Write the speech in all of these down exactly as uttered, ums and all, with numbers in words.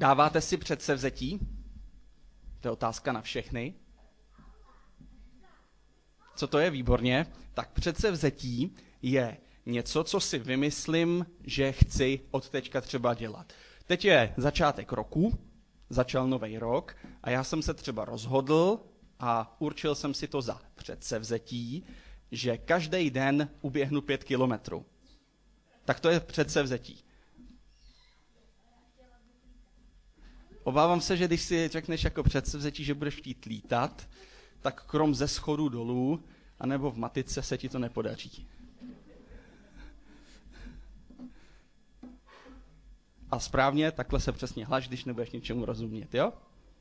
Dáváte si předsevzetí? To je otázka na všechny. Co to je? Výborně. Tak předsevzetí je něco, co si vymyslím, že chci od teďka třeba dělat. Teď je začátek roku, začal nový rok a já jsem se třeba rozhodl a určil jsem si to za předsevzetí, že každý den uběhnu pět kilometrů. Tak to je předsevzetí. Obávám se, že když si řekneš jako předsevzetí, že budeš chtít lítat, tak krom ze schodu dolů, anebo v matice se ti to nepodaří. A správně, takhle se přesně hlaš, když nebudeš ničemu rozumět, jo?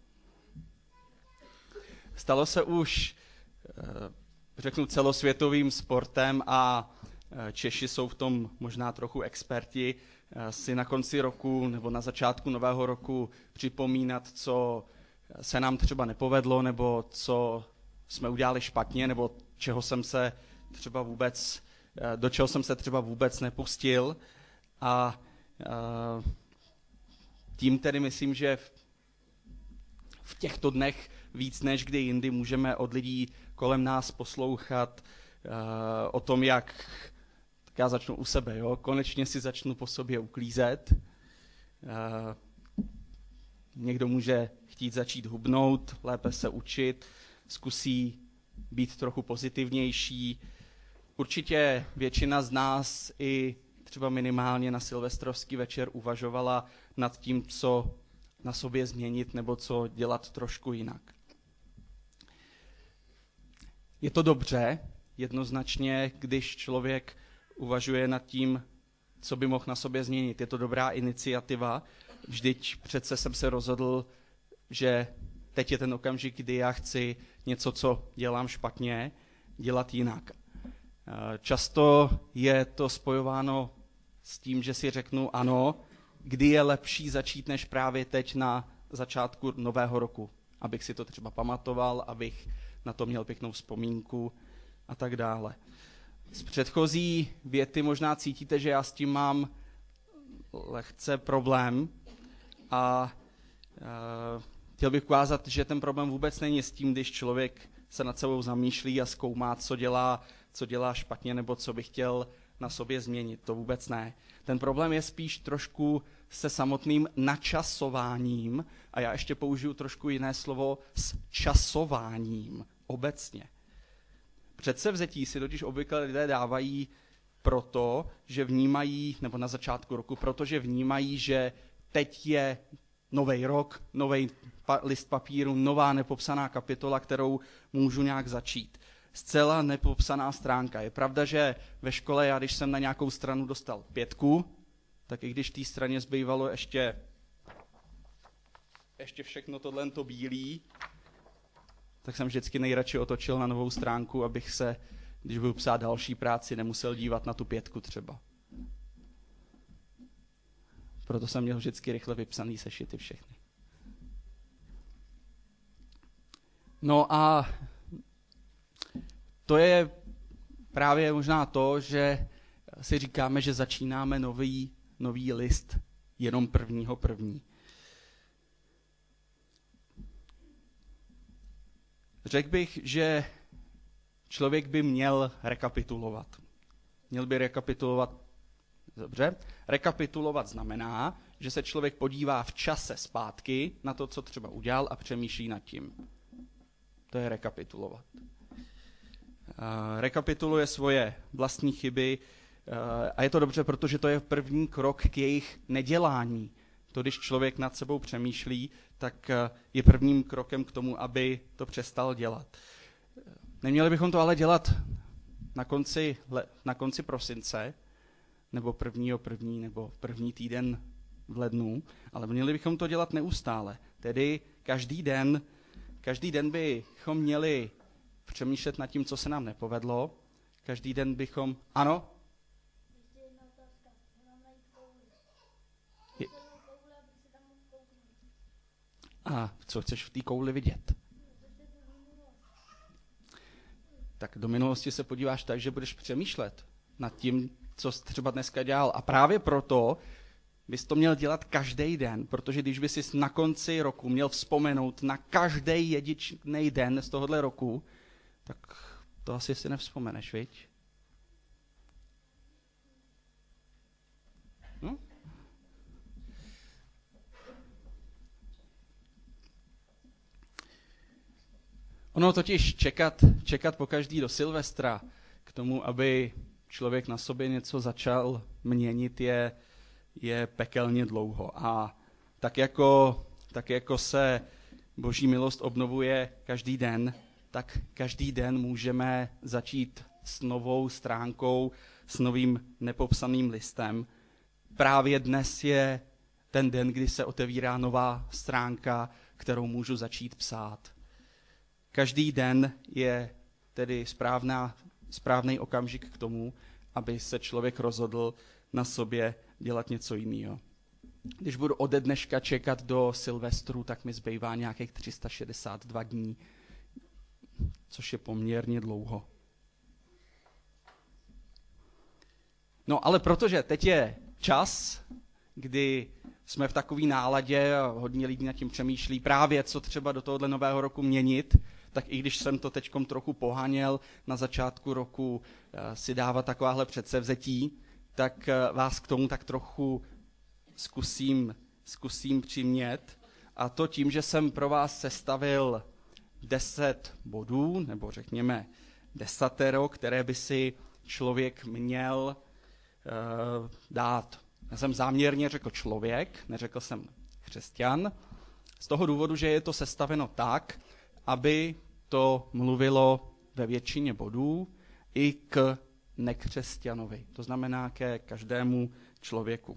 Stalo se už, řeknu, celosvětovým sportem a Češi jsou v tom možná trochu experti, si na konci roku nebo na začátku nového roku připomínat, co se nám třeba nepovedlo, nebo co jsme udělali špatně, nebo čeho jsem se třeba vůbec, do čeho jsem se třeba vůbec nepustil. A tím tedy myslím, že v těchto dnech víc než kdy jindy můžeme od lidí kolem nás poslouchat o tom, jak, tak já začnu u sebe, jo? Konečně si začnu po sobě uklízet. Někdo může chtít začít hubnout, lépe se učit, zkusí být trochu pozitivnější. Určitě většina z nás i třeba minimálně na silvestrovský večer uvažovala nad tím, co na sobě změnit nebo co dělat trošku jinak. Je to dobře, jednoznačně, když člověk uvažuje nad tím, co by mohl na sobě změnit. Je to dobrá iniciativa. Vždyť přece jsem se rozhodl, že teď je ten okamžik, kdy já chci něco, co dělám špatně, dělat jinak. Často je to spojováno s tím, že si řeknu ano, kdy je lepší začít než právě teď na začátku nového roku, abych si to třeba pamatoval, abych na to měl pěknou vzpomínku a tak dále. Z předchozí věty možná cítíte, že já s tím mám lehce problém a uh, chtěl bych ukázat, že ten problém vůbec není s tím, když člověk se nad sebou zamýšlí a zkoumá, co dělá, co dělá špatně nebo co by chtěl na sobě změnit. To vůbec ne. Ten problém je spíš trošku se samotným načasováním a já ještě použiju trošku jiné slovo s časováním obecně. Předsevzetí si totiž obvykle lidé dávají proto, že vnímají, nebo na začátku roku, protože vnímají, že teď je nový rok, nový pa- list papíru, nová nepopsaná kapitola, kterou můžu nějak začít. Zcela nepopsaná stránka. Je pravda, že ve škole já, když jsem na nějakou stranu dostal pětku, tak i když té straně zbývalo ještě, ještě všechno tohle to bílý, tak jsem vždycky nejradši otočil na novou stránku, abych se, když budu psát další práci, nemusel dívat na tu pětku třeba. Proto jsem měl vždycky rychle vypsaný sešity všechny. No a to je právě možná to, že si říkáme, že začínáme nový, nový list jenom prvního první. Řekl bych, že člověk by měl rekapitulovat. Měl by rekapitulovat, dobře, rekapitulovat znamená, že se člověk podívá v čase zpátky na to, co třeba udělal a přemýšlí nad tím. To je rekapitulovat. Rekapituluje svoje vlastní chyby a je to dobře, protože to je první krok k jejich nedělání. To, když člověk nad sebou přemýšlí, tak je prvním krokem k tomu, aby to přestal dělat. Neměli bychom to ale dělat na konci, na konci prosince, nebo prvního první, nebo první týden v lednu, ale měli bychom to dělat neustále. Tedy každý den, každý den bychom měli přemýšlet nad tím, co se nám nepovedlo. Každý den bychom... Ano? Je... A co chceš v té kouli vidět? Tak do minulosti se podíváš tak, že budeš přemýšlet nad tím, co jsi třeba dneska dělal. A právě proto bys to měl dělat každý den, protože když bys si na konci roku měl vzpomenout na každý jedinečný den z tohohle roku, tak to asi si nevzpomeneš, viď? Hm? Ono totiž čekat, čekat po každý do Silvestra k tomu, aby člověk na sobě něco začal měnit, je, je pekelně dlouho. A tak jako, tak jako se Boží milost obnovuje každý den, tak každý den můžeme začít s novou stránkou, s novým nepopsaným listem. Právě dnes je ten den, kdy se otevírá nová stránka, kterou můžu začít psát. Každý den je tedy správná, správný okamžik k tomu, aby se člověk rozhodl na sobě dělat něco jiného. Když budu ode dneška čekat do Silvestru, tak mi zbývá nějakých tři sta šedesát dva dní, což je poměrně dlouho. No ale protože teď je čas, kdy jsme v takové náladě a hodně lidí nad tím přemýšlí právě, co třeba do tohohle nového roku měnit, tak i když jsem to teďkom trochu poháněl na začátku roku si dávat takováhle předsevzetí, tak vás k tomu tak trochu zkusím, zkusím přimět. A to tím, že jsem pro vás sestavil deset bodů, nebo řekněme desatero, které by si člověk měl uh, dát. Já jsem záměrně řekl člověk, neřekl jsem křesťan, z toho důvodu, že je to sestaveno tak, aby to mluvilo ve většině bodů i k nekřesťanovi, to znamená ke každému člověku.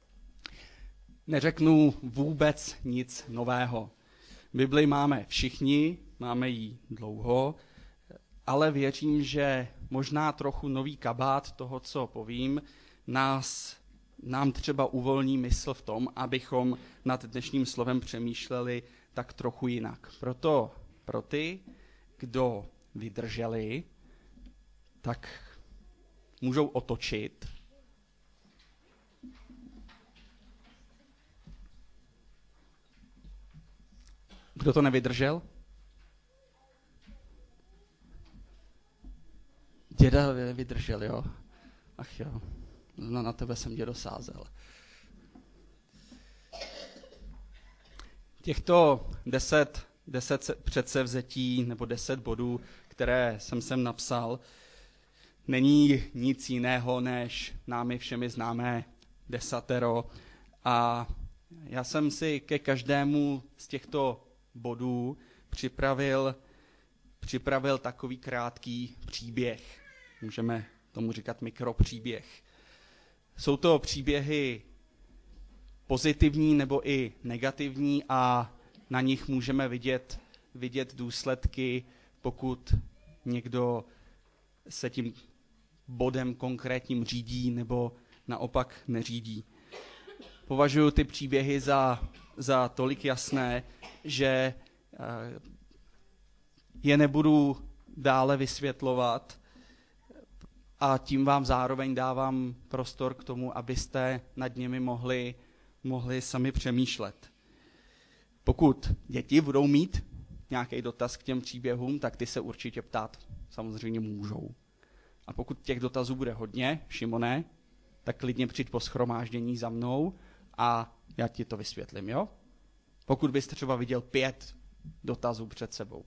Neřeknu vůbec nic nového. Bibli máme všichni, máme ji dlouho, ale věřím, že možná trochu nový kabát toho, co povím, nás, nám třeba uvolní mysl v tom, abychom nad dnešním slovem přemýšleli tak trochu jinak. Proto pro ty, kdo vydrželi, tak můžou otočit. Kdo to nevydržel? Děda vydržel, jo? Ach jo, no, na tebe jsem dědo sázel. Těchto deset, deset předsevzetí nebo deset bodů, které jsem sem napsal, není nic jiného než námi všemi známé desatero. A já jsem si ke každému z těchto bodů připravil, připravil takový krátký příběh. Můžeme tomu říkat mikropříběh. Jsou to příběhy pozitivní nebo i negativní a na nich můžeme vidět, vidět důsledky, pokud někdo se tím bodem konkrétním řídí nebo naopak neřídí. Považuji ty příběhy za, za tolik jasné, že je nebudu dále vysvětlovat a tím vám zároveň dávám prostor k tomu, abyste nad nimi mohli, mohli sami přemýšlet. Pokud děti budou mít nějaký dotaz k těm příběhům, tak ty se určitě ptát samozřejmě můžou. A pokud těch dotazů bude hodně, Šimone, tak klidně přijď po shromáždění za mnou a já ti to vysvětlím, jo? Pokud byste třeba viděl pět dotazů před sebou.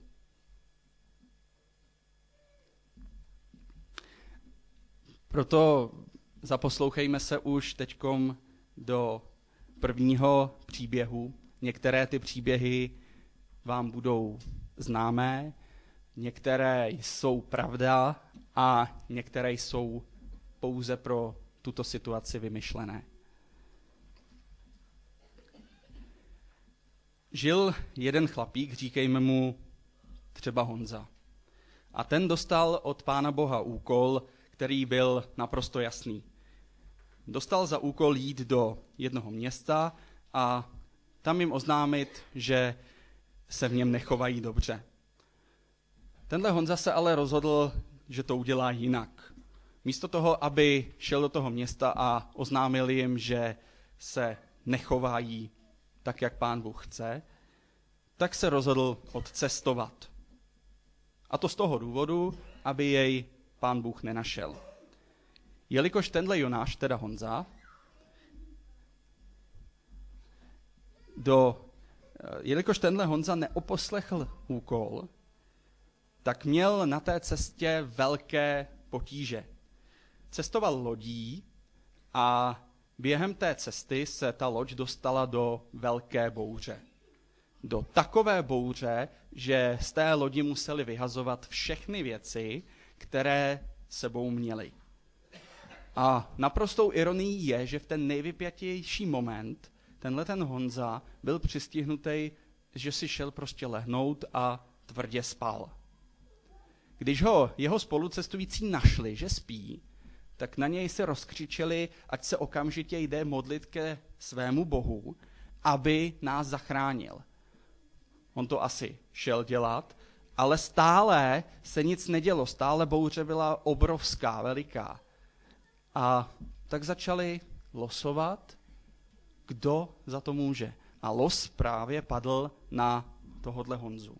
Proto zaposlouchejme se už teďkom do prvního příběhu. Některé ty příběhy vám budou známé, některé jsou pravda a některé jsou pouze pro tuto situaci vymyšlené. Žil jeden chlapík, říkejme mu třeba Honza. A ten dostal od Pána Boha úkol, který byl naprosto jasný. Dostal za úkol jít do jednoho města a tam jim oznámit, že se v něm nechovají dobře. Tenhle Honza se ale rozhodl, že to udělá jinak. Místo toho, aby šel do toho města a oznámil jim, že se nechovají tak, jak Pán Bůh chce, tak se rozhodl odcestovat. A to z toho důvodu, aby jej Pán Bůh nenašel. Jelikož tenhle Jonáš, teda Honza, do, jelikož tenhle Honza neoposlechl úkol, tak měl na té cestě velké potíže. Cestoval lodí a během té cesty se ta loď dostala do velké bouře. Do takové bouře, že z té lodi museli vyhazovat všechny věci, které sebou měli. A naprostou ironií je, že v ten nejvypjatější moment tenhle ten Honza byl přistihnutý, že si šel prostě lehnout a tvrdě spal. Když ho jeho spolucestující našli, že spí, tak na něj se rozkřičeli, ať se okamžitě jde modlit ke svému Bohu, aby nás zachránil. On to asi šel dělat, ale stále se nic nedělo, stále bouře byla obrovská, veliká. A tak začali losovat, kdo za to může. A los právě padl na tohodle Honzu.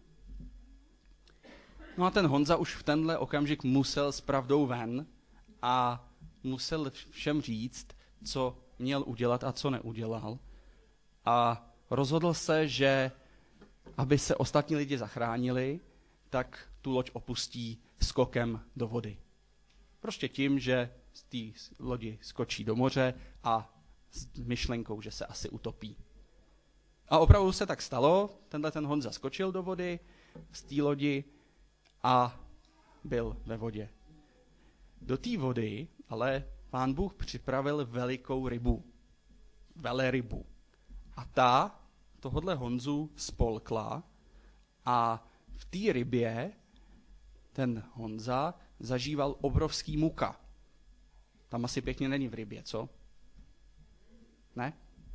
No a ten Honza už v tenhle okamžik musel s pravdou ven a musel všem říct, co měl udělat a co neudělal. A rozhodl se, že aby se ostatní lidi zachránili, tak tu loď opustí skokem do vody. Prostě tím, že z té lodi skočí do moře a s myšlenkou, že se asi utopí. A opravdu se tak stalo, tenhle ten Honza skočil do vody z té lodi a byl ve vodě. Do té vody ale Pán Bůh připravil velikou rybu, velerybu. A ta tohodle Honzu spolkla a v té rybě ten Honza zažíval obrovský muka. Tam asi pěkně není v rybě, co? Ne?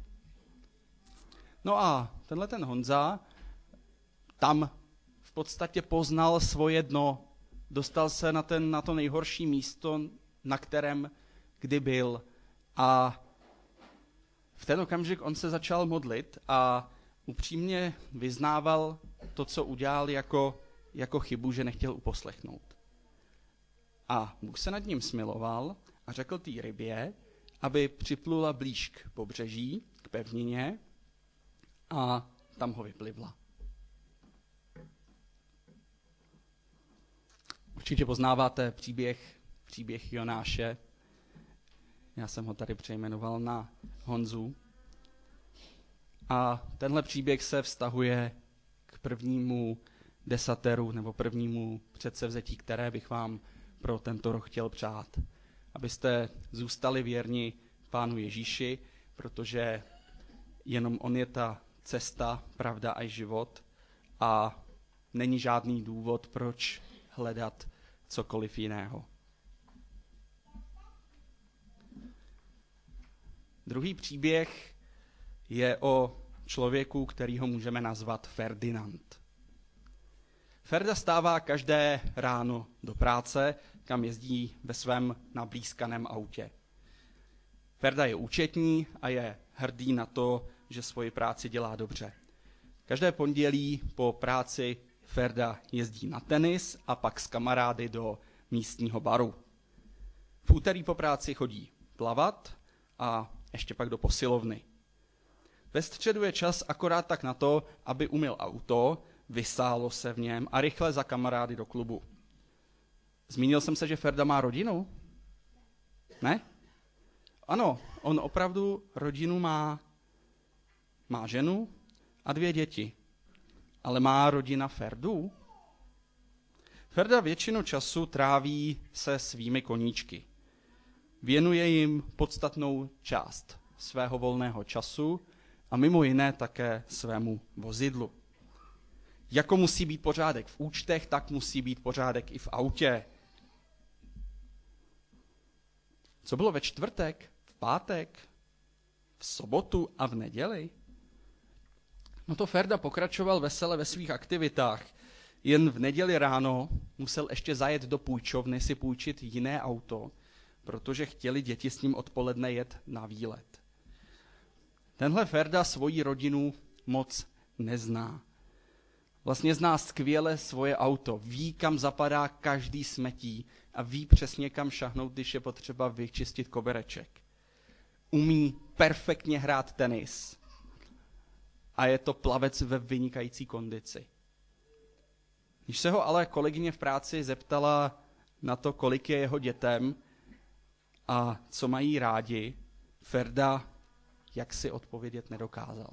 No a tenhle ten Honza tam v podstatě poznal svoje dno. Dostal se na, ten, na to nejhorší místo, na kterém kdy byl. A v ten okamžik on se začal modlit a upřímně vyznával to, co udělal jako, jako chybu, že nechtěl uposlechnout. A Bůh se nad ním smiloval a řekl té rybě, aby připlula blíž k pobřeží, k pevnině a tam ho vyplivla. Určitě poznáváte příběh, příběh Jonáše. Já jsem ho tady přejmenoval na Honzu. A tenhle příběh se vztahuje k prvnímu desateru nebo prvnímu předsevzetí, které bych vám pro tento rok chtěl přát. Abyste zůstali věrni Pánu Ježíši, protože jenom on je ta cesta, pravda a život a není žádný důvod, proč hledat cokoliv jiného. Druhý příběh je o člověku, kterýho můžeme nazvat Ferdinand. Ferda stává každé ráno do práce, kam jezdí ve svém nablýskaném autě. Ferda je účetní a je hrdý na to, že svoji práci dělá dobře. Každé pondělí po práci Ferda jezdí na tenis a pak s kamarády do místního baru. V úterý po práci chodí plavat a ještě pak do posilovny. Ve středu je čas akorát tak na to, aby umyl auto, vysálo se v něm a rychle za kamarády do klubu. Zmínil jsem se, že Ferda má rodinu? Ne? Ano, on opravdu rodinu má. Má ženu a dvě děti. Ale má rodina Ferdu? Ferda většinu času tráví se svými koníčky. Věnuje jim podstatnou část svého volného času a mimo jiné také svému vozidlu. Jako musí být pořádek v účtech, tak musí být pořádek i v autě. Co bylo ve čtvrtek, v pátek, v sobotu a v neděli? No to Ferda pokračoval vesele ve svých aktivitách. Jen v neděli ráno musel ještě zajet do půjčovny si půjčit jiné auto, protože chtěli děti s ním odpoledne jet na výlet. Tenhle Ferda svoji rodinu moc nezná. Vlastně zná skvěle svoje auto, ví, kam zapadá každý smetí a ví přesně, kam šahnout, když je potřeba vyčistit kobereček. Umí perfektně hrát tenis a je to plavec ve vynikající kondici. Když se ho ale kolegyně v práci zeptala na to, kolik je jeho dětem a co mají rádi, Ferda jak si odpovědět nedokázal.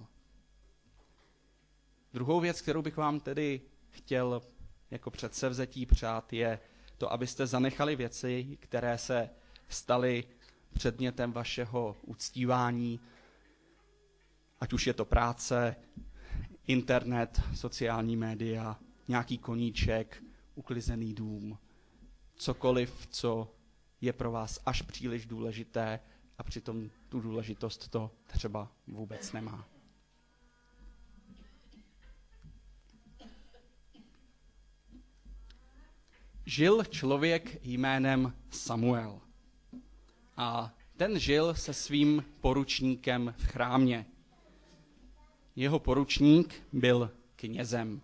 Druhou věc, kterou bych vám tedy chtěl jako předsevzetí přát, je to, abyste zanechali věci, které se staly předmětem vašeho uctívání, ať už je to práce, internet, sociální média, nějaký koníček, uklizený dům, cokoliv, co je pro vás až příliš důležité a přitom tu důležitost to třeba vůbec nemá. Žil člověk jménem Samuel a ten žil se svým poručníkem v chrámě. Jeho poručník byl knězem.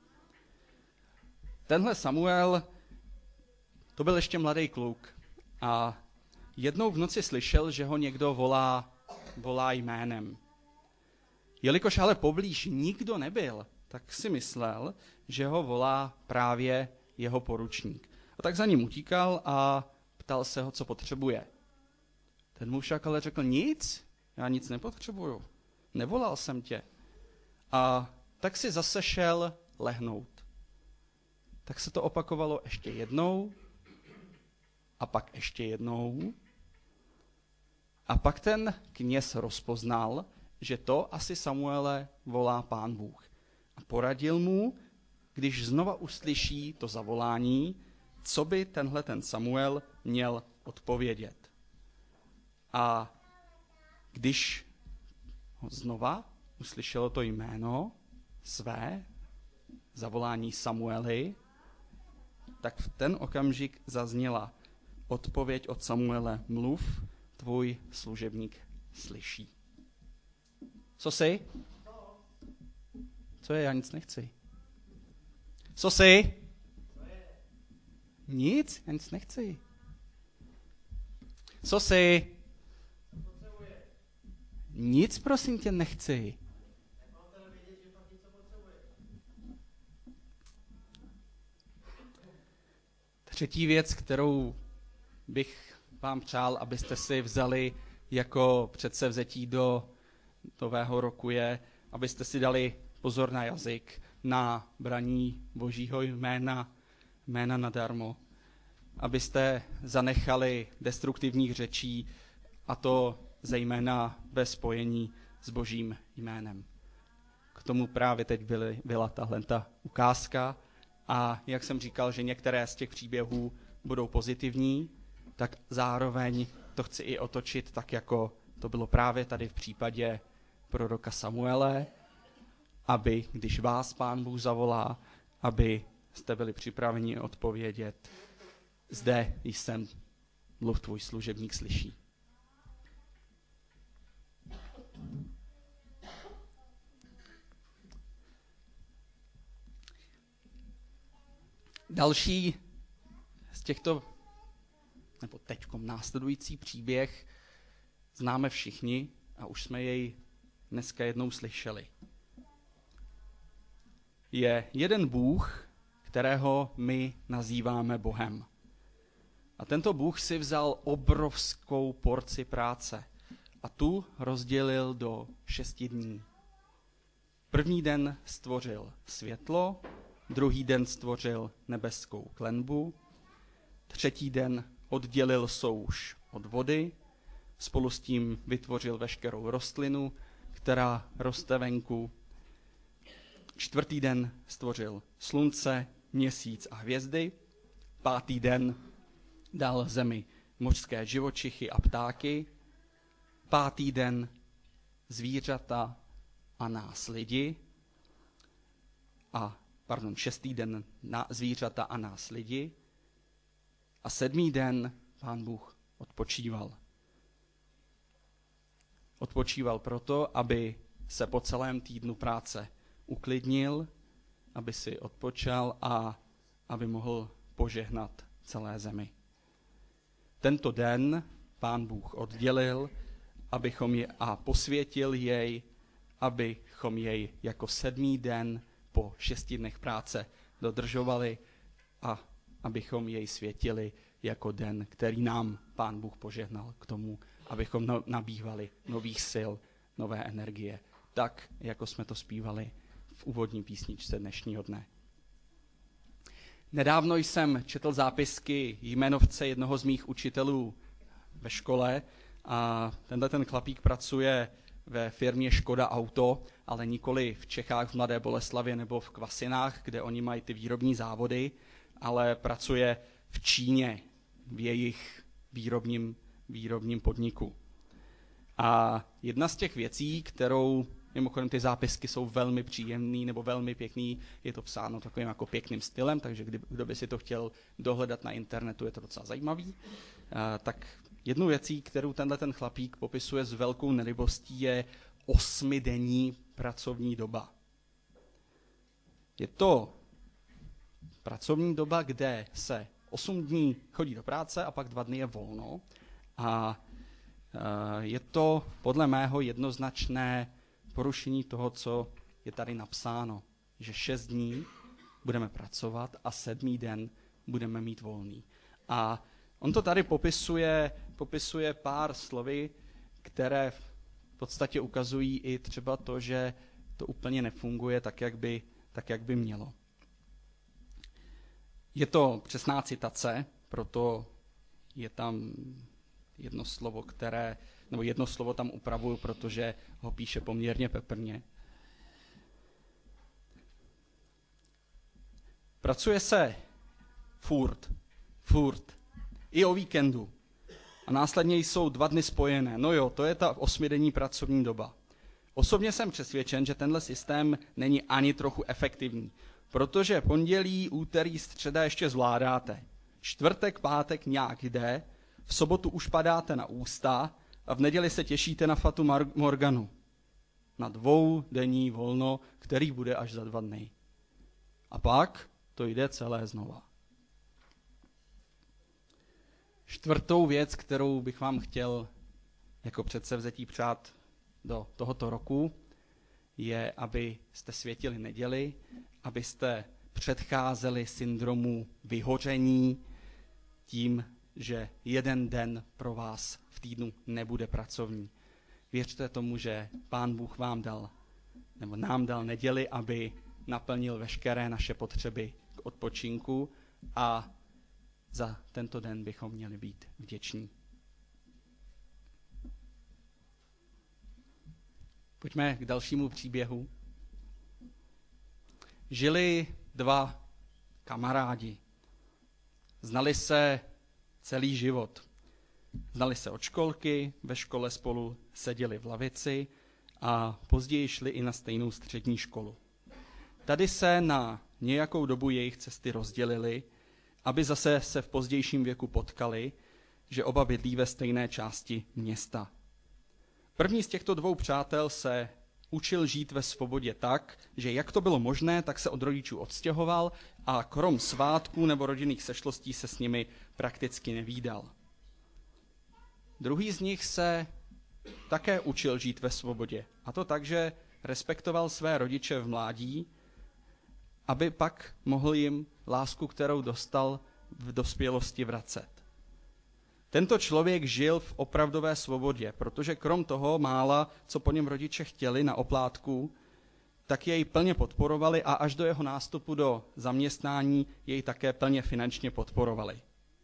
Tenhle Samuel, to byl ještě mladý kluk a jednou v noci slyšel, že ho někdo volá, volá jménem. Jelikož ale poblíž nikdo nebyl, tak si myslel, že ho volá právě jeho poručník. A tak za ním utíkal a ptal se ho, co potřebuje. Ten mu však ale řekl, nic, já nic nepotřebuju, nevolal jsem tě. A tak si zase šel lehnout. Tak se to opakovalo ještě jednou a pak ještě jednou. A pak ten kněz rozpoznal, že to asi Samuele volá Pán Bůh. A poradil mu, když znova uslyší to zavolání, co by tenhle ten Samuel měl odpovědět. A když ho znova uslyšelo to jméno své, zavolání Samueli, tak v ten okamžik zazněla odpověď od Samuele, mluv, tvůj služebník slyší. Co jsi? Co je, já nic nechci. Co jsi? Nic, já nic nechci. Co jsi? Nic, prosím tě, nechci. Třetí věc, kterou bych vám přál, abyste si vzali jako předsevzetí do nového roku, je, abyste si dali pozor na jazyk, na braní Božího jména, jména nadarmo, abyste zanechali destruktivních řečí, a to zejména ve spojení s Božím jménem. K tomu právě teď byly, byla tahle ta ukázka a jak jsem říkal, že některé z těch příběhů budou pozitivní, tak zároveň to chci i otočit tak, jako to bylo právě tady v případě proroka Samuele, aby, když vás Pán Bůh zavolá, aby jste byli připraveni odpovědět, zde jsem, mluv tvůj služebník slyší. Další z těchto, nebo teďkom následující příběh známe všichni a už jsme jej dneska jednou slyšeli. Je jeden Bůh, kterého my nazýváme Bohem. A tento Bůh si vzal obrovskou porci práce a tu rozdělil do šesti dní. První den stvořil světlo, druhý den stvořil nebeskou klenbu, třetí den oddělil souš od vody, spolu s tím vytvořil veškerou rostlinu, která roste venku. Čtvrtý den stvořil slunce, měsíc a hvězdy, pátý den dal zemi mořské živočichy a ptáky, pátý den zvířata a nás lidi, a pardon, šestý den na zvířata a nás lidi a sedmý den Pán Bůh odpočíval. Odpočíval proto, aby se po celém týdnu práce uklidnil, aby si odpočal a aby mohl požehnat celé zemi. Tento den Pán Bůh oddělil, abychom je a posvětil jej, abychom jej jako sedmý den po šesti dnech práce dodržovali a abychom jej světili jako den, který nám Pán Bůh požehnal k tomu, abychom no, nabývali nových sil, nové energie, tak, jako jsme to zpívali v úvodní písničce dnešního dne. Nedávno jsem četl zápisky jmenovce jednoho z mých učitelů ve škole a tenhle ten chlapík pracuje ve firmě Škoda Auto, ale nikoli v Čechách v Mladé Boleslavi nebo v Kvasinách, kde oni mají ty výrobní závody, ale pracuje v Číně, v jejich výrobním, výrobním podniku. A jedna z těch věcí, kterou, mimochodem ty zápisky jsou velmi příjemný nebo velmi pěkný, je to psáno takovým jako pěkným stylem, takže kdy, kdo by si to chtěl dohledat na internetu, je to docela zajímavý. A, tak jednou věcí, kterou tenhle ten chlapík popisuje s velkou nelibostí, je osmidenní pracovní doba. Je to pracovní doba, kde se osm dní chodí do práce a pak dva dny je volno. A je to podle mého jednoznačné porušení toho, co je tady napsáno, že šest dní budeme pracovat a sedmý den budeme mít volný. A on to tady popisuje, popisuje pár slovy, které v podstatě ukazují i třeba to, že to úplně nefunguje tak, jak by, tak, jak by mělo. Je to přesná citace, proto je tam jedno slovo, které, nebo jedno slovo tam upravuju, protože ho píše poměrně peprně. Pracuje se furt, furt, i o víkendu. A následně jsou dva dny spojené. No jo, to je ta osmidenní pracovní doba. Osobně jsem přesvědčen, že tenhle systém není ani trochu efektivní, protože pondělí, úterý, středa ještě zvládáte. Čtvrtek, pátek nějak jde, v sobotu už padáte na ústa a v neděli se těšíte na Fatu Morganu. Na dvoudenní volno, který bude až za dva dny. A pak to jde celé znova. Čtvrtou věc, kterou bych vám chtěl jako předsevzetí přát do tohoto roku, je, abyste světili neděli, abyste předcházeli syndromu vyhoření tím, že jeden den pro vás v týdnu nebude pracovní. Věřte tomu, že Pán Bůh vám dal, nebo nám dal neděli, aby naplnil veškeré naše potřeby k odpočinku a za tento den bychom měli být vděční. Pojďme k dalšímu příběhu. Žili dva kamarádi. Znali se celý život. Znali se od školky, ve škole spolu seděli v lavici a později šli i na stejnou střední školu. Tady se na nějakou dobu jejich cesty rozdělily, aby zase se v pozdějším věku potkali, že oba bydlí ve stejné části města. První z těchto dvou přátel se učil žít ve svobodě tak, že jak to bylo možné, tak se od rodičů odstěhoval a krom svátků nebo rodinných sešlostí se s nimi prakticky nevídal. Druhý z nich se také učil žít ve svobodě, a to tak, že respektoval své rodiče v mládí, aby pak mohl jim lásku, kterou dostal v dospělosti, vracet. Tento člověk žil v opravdové svobodě, protože krom toho mála, co po něm rodiče chtěli na oplátku, tak jej plně podporovali a až do jeho nástupu do zaměstnání jej také plně finančně podporovali.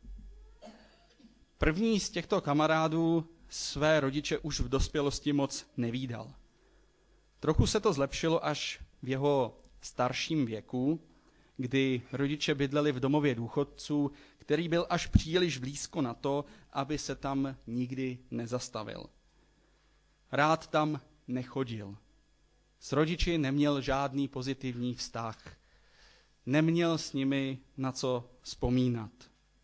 První z těchto kamarádů své rodiče už v dospělosti moc nevídal. Trochu se to zlepšilo až v jeho starším věku, kdy rodiče bydleli v domově důchodců, který byl až příliš blízko na to, aby se tam nikdy nezastavil. Rád tam nechodil. S rodiči neměl žádný pozitivní vztah. Neměl s nimi na co vzpomínat.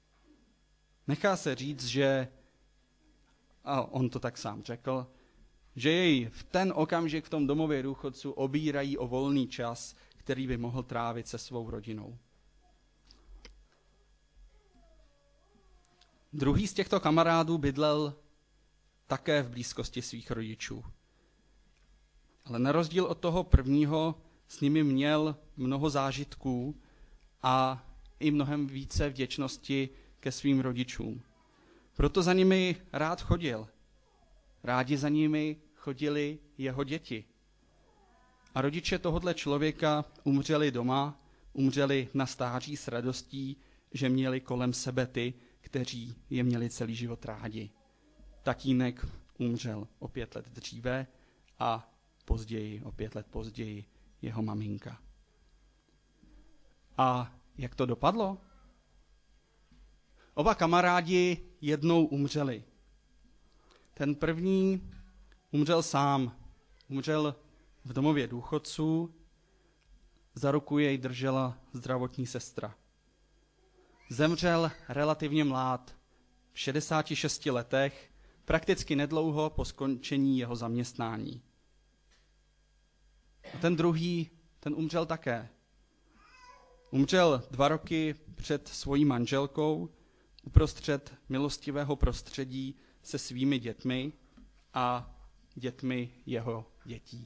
Nechá se říct, že, a on to tak sám řekl, že jej v ten okamžik v tom domově důchodců obírají o volný čas, který by mohl trávit se svou rodinou. Druhý z těchto kamarádů bydlel také v blízkosti svých rodičů. Ale na rozdíl od toho prvního s nimi měl mnoho zážitků a i mnohem více vděčnosti ke svým rodičům. Proto za nimi rád chodil. Rádi za nimi chodili jeho děti. A rodiče tohoto člověka umřeli doma, umřeli na stáří s radostí, že měli kolem sebe ty, kteří je měli celý život rádi. Tatínek umřel o pět let dříve a později, o pět let později, jeho maminka. A jak to dopadlo? Oba kamarádi jednou umřeli. Ten první umřel sám. Umřel v domově důchodců, za ruku jej držela zdravotní sestra. Zemřel relativně mlád, v šedesáti šesti letech, prakticky nedlouho po skončení jeho zaměstnání. A ten druhý, ten umřel také. Umřel dva roky před svojí manželkou, uprostřed milostivého prostředí se svými dětmi a dětmi jeho dětí.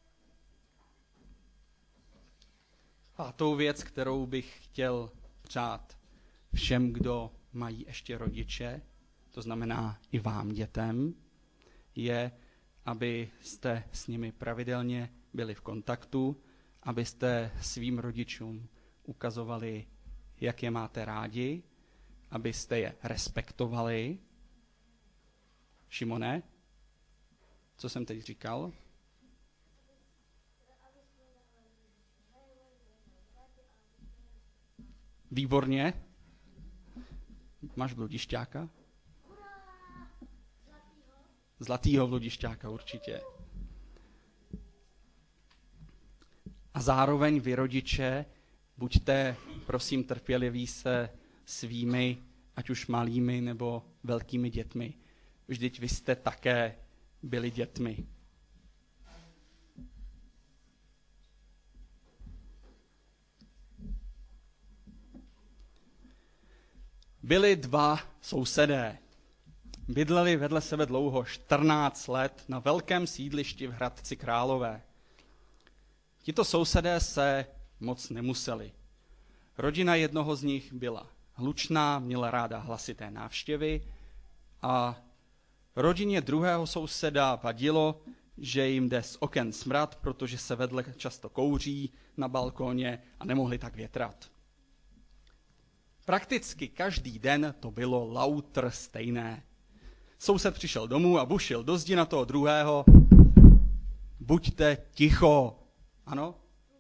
Pátou věc, kterou bych chtěl přát všem, kdo mají ještě rodiče, to znamená i vám dětem, je, abyste s nimi pravidelně byli v kontaktu, abyste svým rodičům ukazovali, jak je máte rádi, abyste je respektovali. Šimone, co jsem teď říkal? Výborně. Máš bludišťáka? Zlatýho bludišťáka určitě. A zároveň vy rodiče, buďte prosím trpěliví se svými, ať už malými nebo velkými dětmi. Vždyť vy jste také byli dětmi. Byli dva sousedé. Bydleli vedle sebe dlouho, čtrnáct let, na velkém sídlišti v Hradci Králové. Tito sousedé se moc nemuseli. Rodina jednoho z nich byla hlučná, měla ráda hlasité návštěvy a rodině druhého souseda vadilo, že jim jde z oken smrad, protože se vedle často kouří na balkóně a nemohli tak větrat. Prakticky každý den to bylo lautr stejné. Soused přišel domů a bušil do zdi na toho druhého. Buďte ticho. Ano?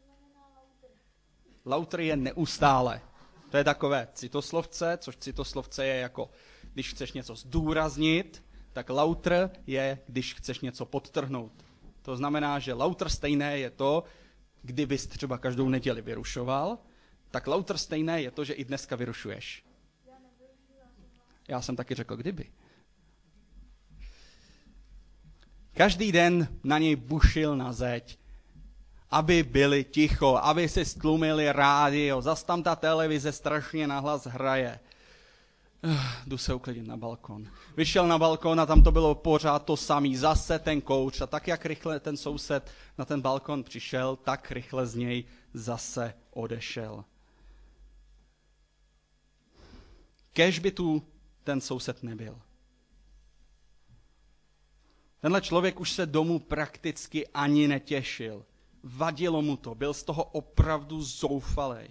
Lautr je neustále. To je takové citoslovce, což citoslovce je jako, když chceš něco zdůraznit, tak lautr je, když chceš něco podtrhnout. To znamená, že lautr stejné je to, kdybys třeba každou neděli vyrušoval, tak lautr stejné je to, že i dneska vyrušuješ. Já jsem taky řekl, kdyby. Každý den na něj bušil na zeď, aby byli ticho, aby si stlumili rádio, zas tam ta televize strašně nahlas hraje. Jdu se uklidit na balkon. Vyšel na balkon a tam to bylo pořád to samý, zase ten kouř. A tak, jak rychle ten soused na ten balkon přišel, tak rychle z něj zase odešel. Kéž by tu ten soused nebyl. Tenhle člověk už se domů prakticky ani netěšil. Vadilo mu to, byl z toho opravdu zoufalej.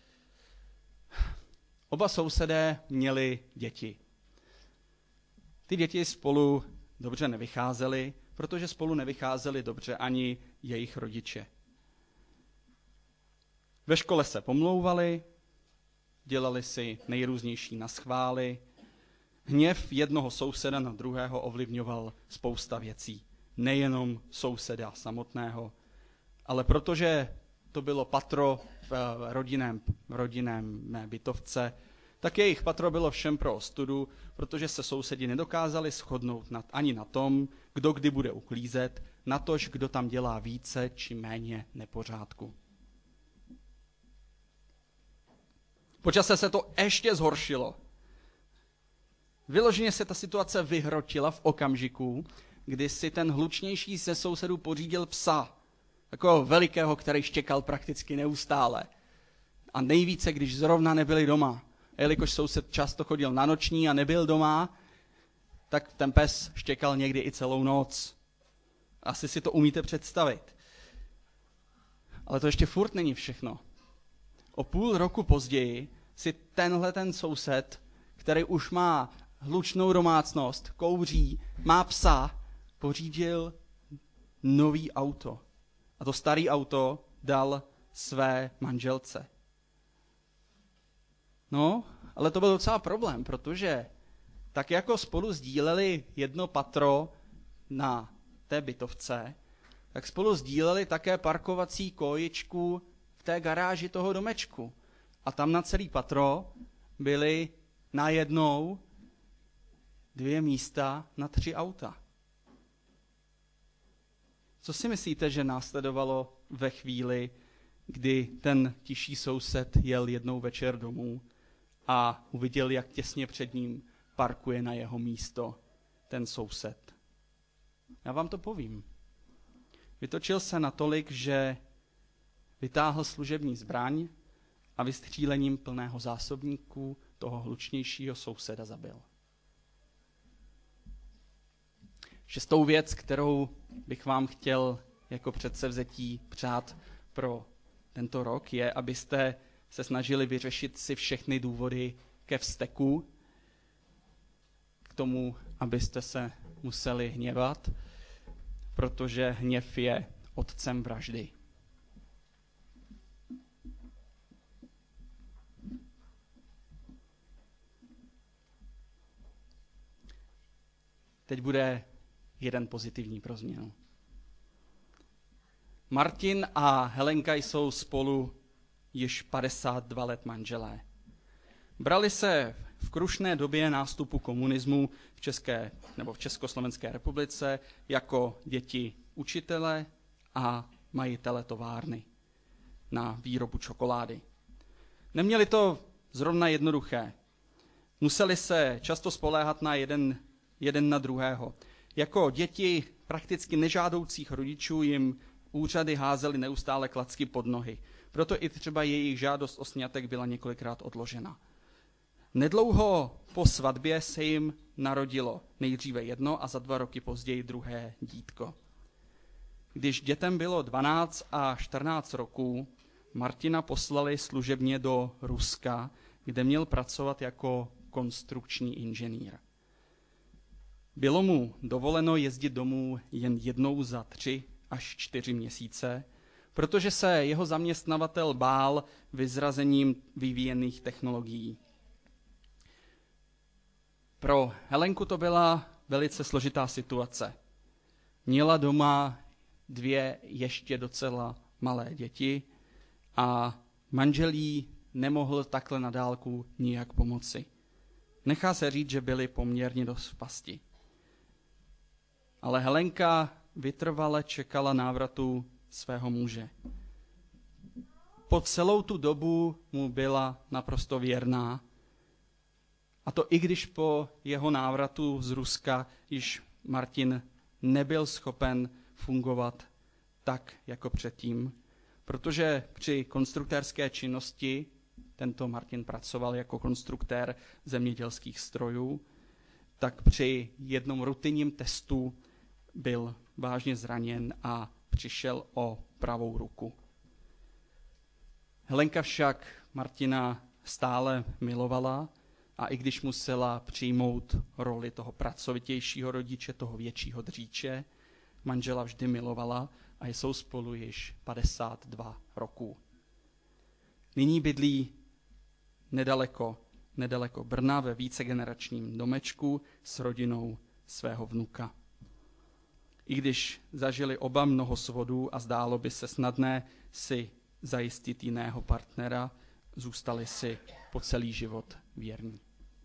Oba sousedé měli děti. Ty děti spolu dobře nevycházely, protože spolu nevycházeli dobře ani jejich rodiče. Ve škole se pomlouvali, dělali si nejrůznější naschvály. Hněv jednoho souseda na druhého ovlivňoval spousta věcí. Nejenom souseda samotného, ale protože to bylo patro v rodinném, rodinném bytovce, tak jejich patro bylo všem pro ostudu, protože se sousedi nedokázali shodnout nad, ani na tom, kdo kdy bude uklízet, natož kdo tam dělá více či méně nepořádku. Po čase se to ještě zhoršilo. Vyloženě se ta situace vyhrotila v okamžiku, kdy si ten hlučnější ze sousedů pořídil psa, takového velikého, který štěkal prakticky neustále. A nejvíce, když zrovna nebyli doma. A jelikož soused často chodil na noční a nebyl doma, tak ten pes štěkal někdy i celou noc. Asi si to umíte představit. Ale to ještě furt není všechno. O půl roku později si tenhle ten soused, který už má hlučnou domácnost, kouří, má psa, pořídil nový auto. A to staré auto dal své manželce. No, ale to byl docela problém, protože tak jako spolu sdíleli jedno patro na té bytovce, tak spolu sdíleli také parkovací kojičku v té garáži toho domečku. A tam na celý patro byly najednou dvě místa na tři auta. Co si myslíte, že následovalo ve chvíli, kdy ten tišší soused jel jednou večer domů a uviděl, jak těsně před ním parkuje na jeho místo ten soused? Já vám to povím. Vytočil se natolik, že vytáhl služební zbraň a vystřílením plného zásobníku toho hlučnějšího souseda zabil. Šestou věc, kterou bych vám chtěl jako předsevzetí přát pro tento rok, je, abyste se snažili vyřešit si všechny důvody ke vzteku, k tomu, abyste se museli hněvat, protože hněv je otcem vraždy. Teď bude jeden pozitivní pro změnu. Martin a Helenka jsou spolu již padesát dva let manželé. Brali se v krušné době nástupu komunismu v České nebo v Československé republice jako děti učitele a majitele továrny na výrobu čokolády. Neměli to zrovna jednoduché. Museli se často spoléhat na jeden, jeden na druhého. Jako děti prakticky nežádoucích rodičů jim úřady házely neustále klacky pod nohy. Proto i třeba jejich žádost o sňatek byla několikrát odložena. Nedlouho po svatbě se jim narodilo nejdříve jedno a za dva roky později druhé dítko. Když dětem bylo dvanáct a čtrnáct roků, Martina poslali služebně do Ruska, kde měl pracovat jako konstrukční inženýr. Bylo mu dovoleno jezdit domů jen jednou za tři až čtyři měsíce, protože se jeho zaměstnavatel bál vyzrazením vyvíjených technologií. Pro Helenku to byla velice složitá situace. Měla doma dvě ještě docela malé děti a manžel jí nemohl takhle na dálku nijak pomoci. Nechá se říct, že byli poměrně dost v pasti. Ale Helenka vytrvale čekala návratu svého muže. Po celou tu dobu mu byla naprosto věrná. A to i když po jeho návratu z Ruska již Martin nebyl schopen fungovat tak, jako předtím, protože při konstruktérské činnosti tento Martin pracoval jako konstruktér zemědělských strojů, tak při jednom rutinním testu byl vážně zraněn a přišel o pravou ruku. Helenka však Martina stále milovala a i když musela přijmout roli toho pracovitějšího rodiče, toho většího dříče, manžela vždy milovala a jsou spolu již padesát dva roků. Nyní bydlí nedaleko, nedaleko Brna ve vícegeneračním domečku s rodinou svého vnuka. I když zažili oba mnoho svodů a zdálo by se snadné si zajistit jiného partnera zůstali si po celý život věrní.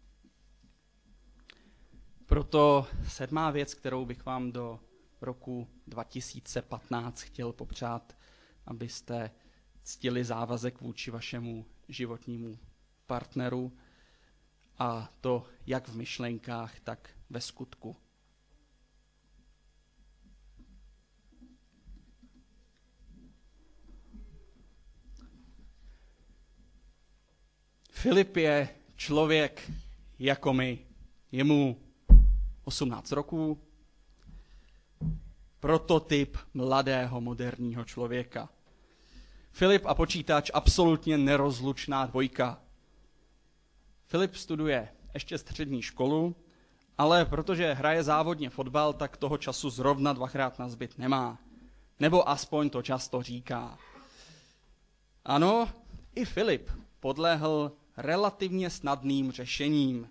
Proto sedmá věc, kterou bych vám do roku dva tisíce patnáct chtěl popřát, abyste ctili závazek vůči vašemu životnímu partneru, a to jak v myšlenkách, tak ve skutku. Filip je člověk jako my. Je mu osmnáct roků, prototyp mladého moderního člověka. Filip a počítač absolutně nerozlučná dvojka. Filip studuje ještě střední školu, ale protože hraje závodně fotbal, tak toho času zrovna dvakrát nazbyt nemá. Nebo aspoň to často říká. Ano, i Filip podléhl relativně snadným řešením.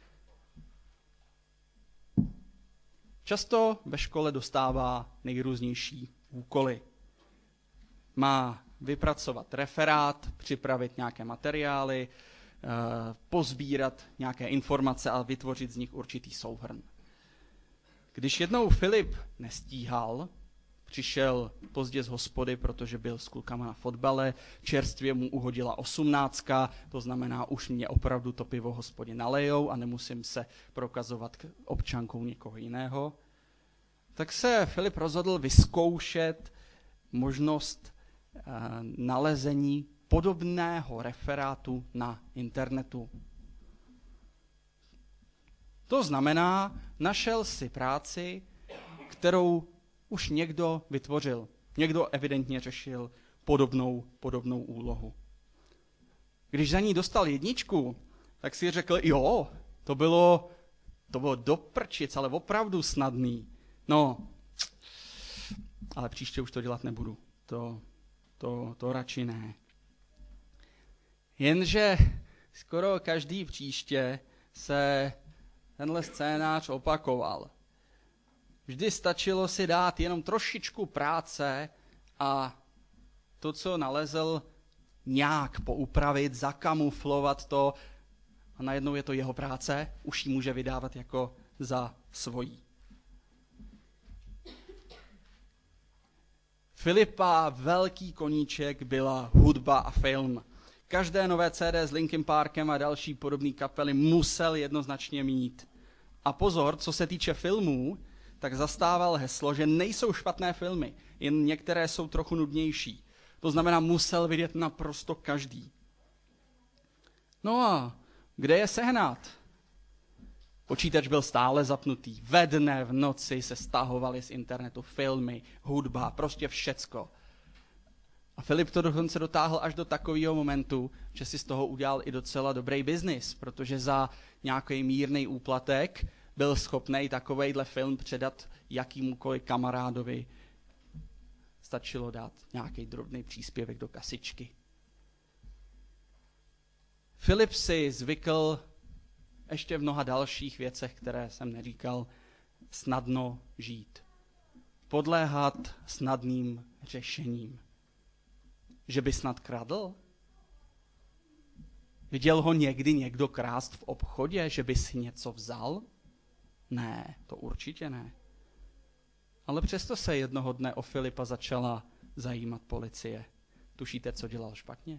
Často ve škole dostává nejrůznější úkoly. Má vypracovat referát, připravit nějaké materiály, pozbírat nějaké informace a vytvořit z nich určitý souhrn. Když jednou Filip nestíhal, přišel pozdě z hospody, protože byl s klukama na fotbale, čerstvě mu uhodila osmnáctka, to znamená, už mě opravdu to pivo v hospodě nalejou a nemusím se prokazovat občankou někoho jiného. Tak se Filip rozhodl vyzkoušet možnost uh, nalezení podobného referátu na internetu. To znamená, našel si práci, kterou už někdo vytvořil. Někdo evidentně řešil podobnou, podobnou úlohu. Když za ní dostal jedničku, tak si řekl, jo, to bylo, to bylo do prčic, ale opravdu snadný. No, ale příště už to dělat nebudu. To, to, to radši ne. Jenže skoro každý příště se tenhle scénář opakoval. Vždy stačilo si dát jenom trošičku práce a to, co nalezl, nějak poupravit, zakamuflovat to a najednou je to jeho práce, už ji může vydávat jako za svojí. Filipa velký koníček byla hudba a film. Každé nové C D s Linkin Parkem a další podobné kapely musel jednoznačně mít. A pozor, co se týče filmů, tak zastával heslo, že nejsou špatné filmy, jen některé jsou trochu nudnější. To znamená, musel vidět naprosto každý. No a kde je sehnat? Počítač byl stále zapnutý. Ve dne, v noci se stahovaly z internetu filmy, hudba, prostě všecko. A Filip to dokonce dotáhl až do takového momentu, že si z toho udělal i docela dobrý biznis, protože za nějaký mírný úplatek byl schopný takovejhle film předat jakýmukoliv kamarádovi. Stačilo dát nějaký drobný příspěvek do kasičky. Filip si zvykl ještě v mnoha dalších věcech, které jsem neříkal, snadno žít. Podléhat snadným řešením. Že by snad kradl? Viděl ho někdy někdo krást v obchodě, že by si něco vzal? Ne, to určitě ne. Ale přesto se jednoho dne o Filipa začala zajímat policie. Tušíte, co dělal špatně?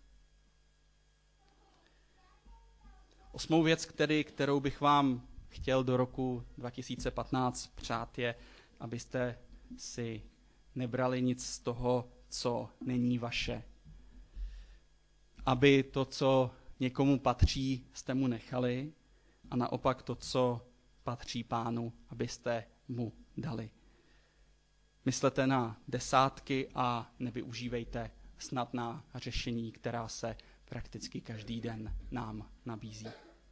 Osmou věc, který, kterou bych vám chtěl do roku dva tisíce patnáct přát, je, abyste si nebrali nic z toho, co není vaše. Aby to, co někomu patří, jste mu nechali a naopak to, co patří Pánu, abyste mu dali. Myslete na desátky a nevyužívejte snadná řešení, která se prakticky každý den nám nabízí.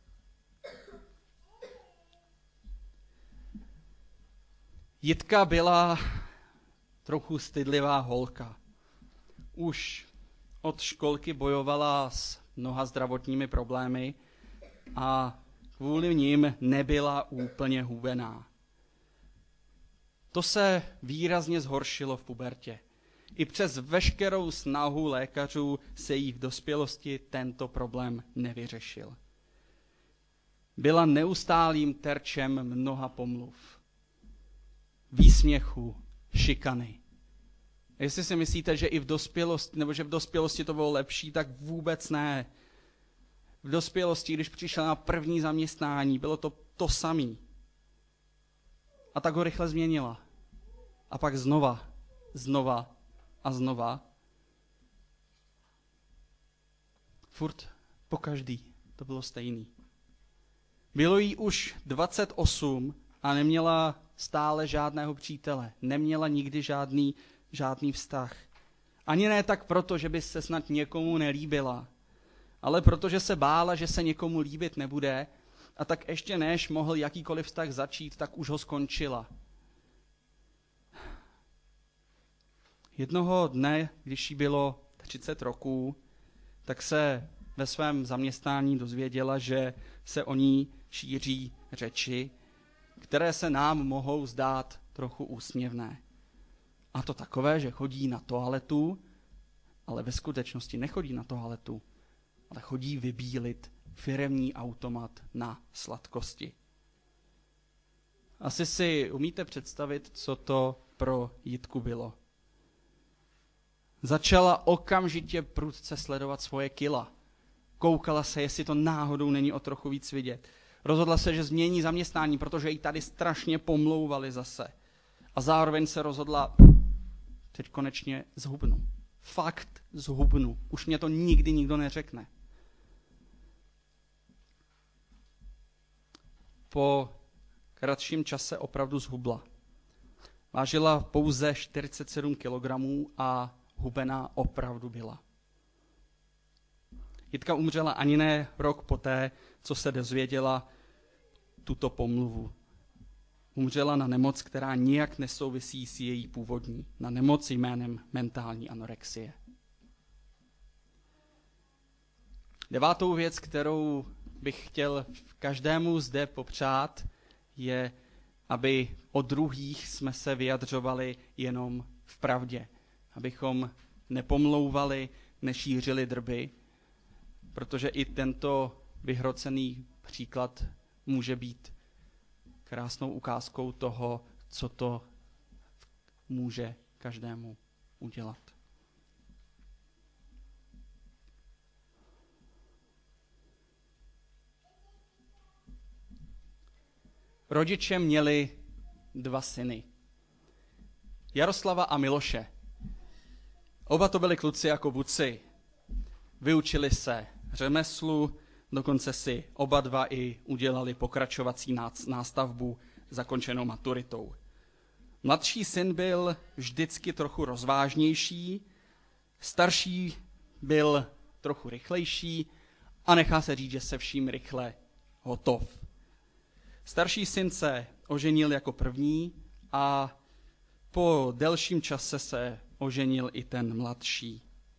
Jitka byla trochu stydlivá holka. Už od školky bojovala s mnoha zdravotními problémy a kvůli nim nebyla úplně hubená. To se výrazně zhoršilo v pubertě. I přes veškerou snahu lékařů se jí v dospělosti tento problém nevyřešil. Byla neustálým terčem mnoha pomluv, výsměchu, šikany. A jestli si myslíte, že i v dospělosti, nebo že v dospělosti to bylo lepší, tak vůbec ne. V dospělosti, když přišla na první zaměstnání, bylo to to samé. A tak ho rychle změnila. A pak znova, znova a znova. Furt po každý to bylo stejný. Bylo jí už dvacet osm a neměla stále žádného přítele. Neměla nikdy žádný, žádný vztah. Ani ne tak proto, že by se snad někomu nelíbila, ale protože se bála, že se někomu líbit nebude, a tak ještě než mohl jakýkoliv vztah začít, tak už ho skončila. Jednoho dne, když jí bylo třicet roků, tak se ve svém zaměstnání dozvěděla, že se o ní šíří řeči, které se nám mohou zdát trochu úsměvné. A to takové, že chodí na toaletu, ale ve skutečnosti nechodí na toaletu, ale chodí vybílit firemní automat na sladkosti. Asi si umíte představit, co to pro Jitku bylo. Začala okamžitě prudce sledovat svoje kila. Koukala se, jestli to náhodou není o trochu víc vidět. Rozhodla se, že změní zaměstnání, protože jí tady strašně pomlouvali zase. A zároveň se rozhodla, teď konečně zhubnu. Fakt zhubnu. Už mě to nikdy nikdo neřekne. Po kratším čase opravdu zhubla. Vážila pouze čtyřicet sedm kilogramů a hubená opravdu byla. Jitka umřela ani ne rok poté, co se dozvěděla tuto pomluvu. Umřela na nemoc, která nijak nesouvisí s její původní, na nemoc jménem mentální anorexie. Devátou věc, kterou bych chtěl každému zde popřát, je, aby o druhých jsme se vyjadřovali jenom v pravdě. Abychom nepomlouvali, nešířili drby, protože i tento vyhrocený příklad může být krásnou ukázkou toho, co to může každému udělat. Rodiče měli dva syny. Jaroslava a Miloše. Oba to byli kluci jako buci. Vyučili se řemeslu, dokonce si oba dva i udělali pokračovací nástavbu zakončenou maturitou. Mladší syn byl vždycky trochu rozvážnější, starší byl trochu rychlejší a nechá se říct, že se vším rychle hotov. Starší syn se oženil jako první a po delším čase se oženil i ten mladší.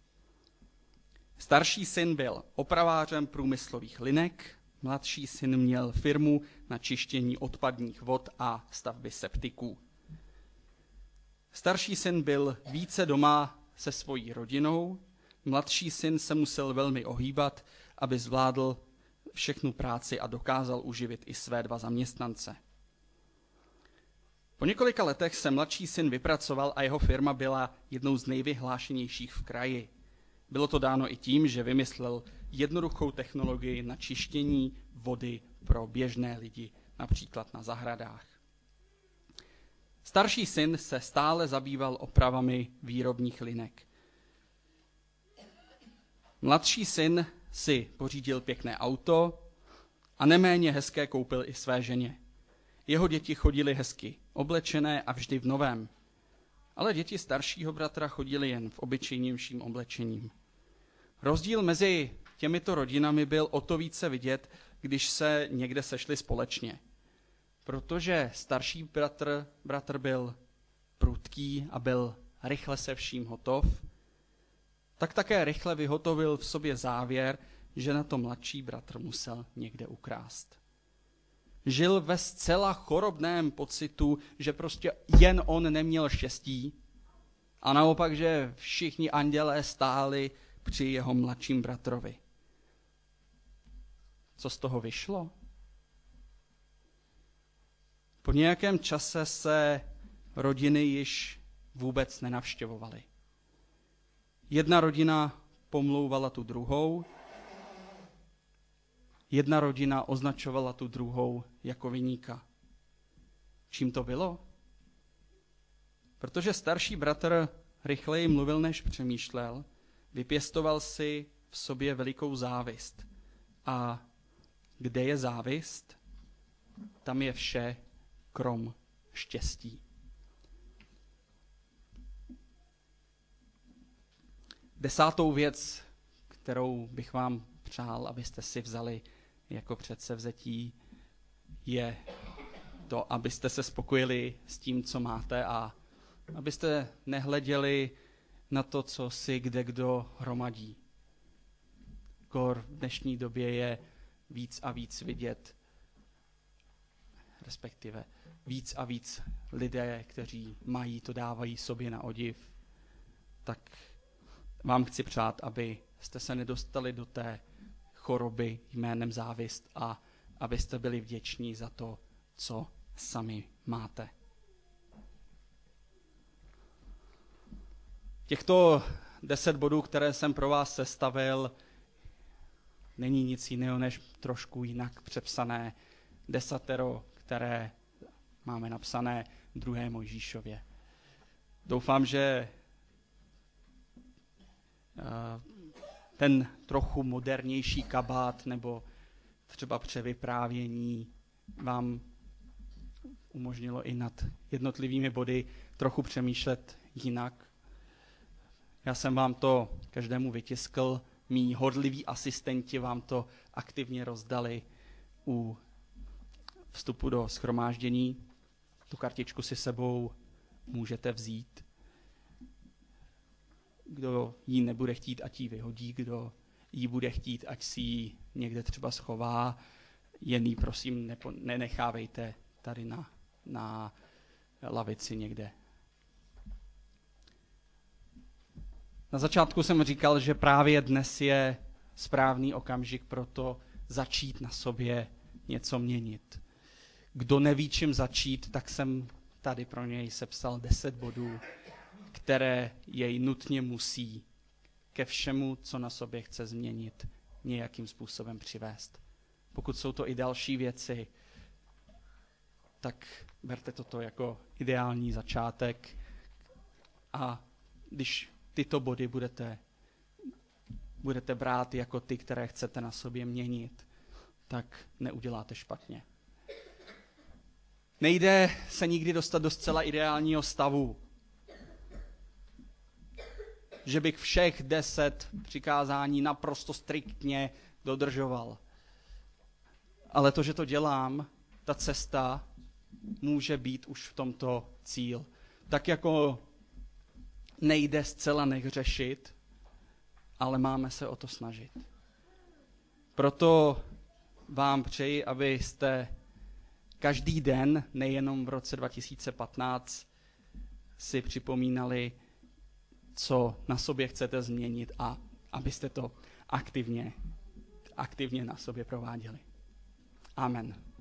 Starší syn byl opravářem průmyslových linek, mladší syn měl firmu na čištění odpadních vod a stavby septiků. Starší syn byl více doma se svojí rodinou, mladší syn se musel velmi ohýbat, aby zvládl všechnu práci a dokázal uživit i své dva zaměstnance. Po několika letech se mladší syn vypracoval a jeho firma byla jednou z nejvyhlášenějších v kraji. Bylo to dáno i tím, že vymyslel jednoduchou technologii na čištění vody pro běžné lidi, například na zahradách. Starší syn se stále zabýval opravami výrobních linek. Mladší syn si pořídil pěkné auto a neméně hezké koupil i své ženě. Jeho děti chodily hezky oblečené a vždy v novém. Ale děti staršího bratra chodily jen v obyčejnějším oblečením. Rozdíl mezi těmito rodinami byl o to více vidět, když se někde sešli společně. Protože starší bratr, bratr byl prudký a byl rychle se vším hotov, tak také rychle vyhotovil v sobě závěr, že na to mladší bratr musel někde ukrást. Žil ve zcela chorobném pocitu, že prostě jen on neměl štěstí A naopak, že všichni andělé stáli při jeho mladším bratrovi. Co z toho vyšlo? Po nějakém čase se rodiny již vůbec nenavštěvovaly. Jedna rodina pomlouvala tu druhou, jedna rodina označovala tu druhou jako viníka. Čím to bylo? Protože starší bratr rychleji mluvil, než přemýšlel, vypěstoval si v sobě velikou závist. A kde je závist, tam je vše krom štěstí. Desátou věc, kterou bych vám přál, abyste si vzali jako předsevzetí, je to, abyste se spokojili s tím, co máte a abyste nehleděli na to, co si kde kdo hromadí. Kor v dnešní době je víc a víc vidět, respektive víc a víc lidé, kteří mají, to dávají sobě na odiv, tak vám chci přát, abyste se nedostali do té choroby jménem závist a abyste byli vděční za to, co sami máte. Těchto deset bodů, které jsem pro vás sestavil, není nic jiného než trošku jinak přepsané desatero, které máme napsané v druhé Mojžíšově. Doufám, že ten trochu modernější kabát nebo třeba převyprávění vám umožnilo i nad jednotlivými body trochu přemýšlet jinak. Já jsem vám to každému vytiskl, mí horliví asistenti vám to aktivně rozdali u vstupu do shromáždění. Tu kartičku si sebou můžete vzít. Kdo ji nebude chtít, ať ji vyhodí, kdo ji bude chtít, ať si ji někde třeba schová. Jen ji prosím nepo, nenechávejte tady na, na lavici někde. Na začátku jsem říkal, že právě dnes je správný okamžik pro to začít na sobě něco měnit. Kdo neví, čím začít, tak jsem tady pro něj sepsal deset bodů, které jej nutně musí ke všemu, co na sobě chce změnit, nějakým způsobem přivést. Pokud jsou to i další věci, tak berte toto jako ideální začátek a když tyto body budete, budete brát jako ty, které chcete na sobě měnit, tak neuděláte špatně. Nejde se nikdy dostat do zcela ideálního stavu, že bych všech deset přikázání naprosto striktně dodržoval. Ale to, že to dělám, ta cesta může být už v tomto cíl. Tak jako nejde zcela nehřešit, ale máme se o to snažit. Proto vám přeji, abyste každý den, nejenom v roce dva tisíce patnáct, si připomínali, co na sobě chcete změnit a abyste to aktivně, aktivně na sobě prováděli. Amen.